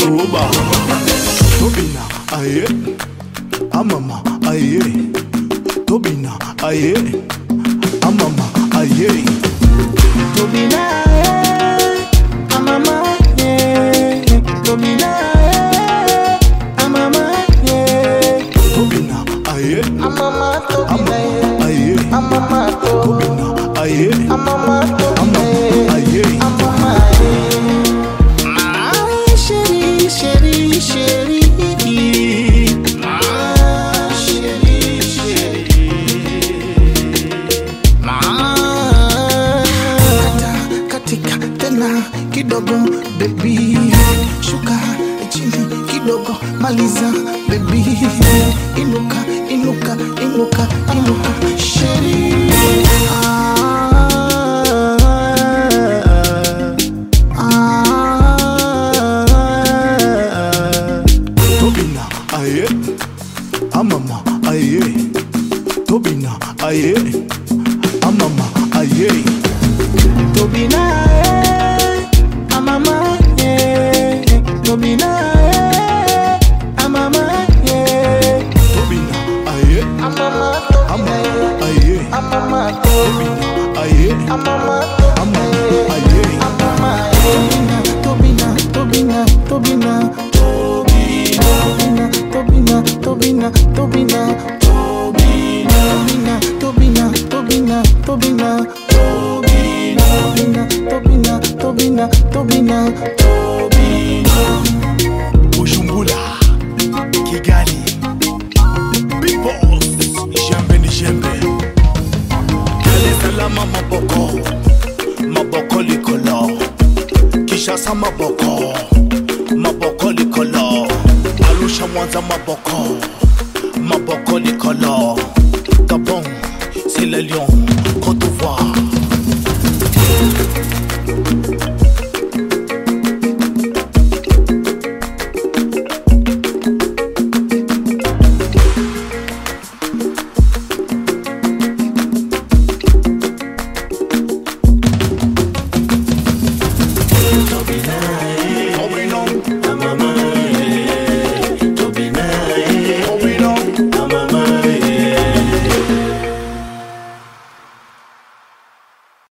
Oba Tobina aye Amama aye Tobina aye Amama aye Tobina Amama Tobina Amama Tobina aye Amama Tobina aye Amama Tobina aye Amama Amama aye Amama Chérie, chérie, chérie. Chérie, chérie. Katika tena kidogo baby, shuka chini kidogo maliza baby, inuka inuka inuka inuka chérie. Aye, amama aye, Tobina aye, amama aye, Tobina amama Tobina amama Tobina aye, amama aye, amama Tobina aye, amama aye, amama Tobina Tobina Tobina Tobina Tobina Tobina Tobina Tobina Tobina Tobina Bujumbura, Kigali, Big Boss, Jembe ni Jembe, Kale Salama maboko, maboko likolo, Kishasa maboko, maboko likolo, Arusha Mwanza maboko, maboko likolo, Gabon, c'est le lion,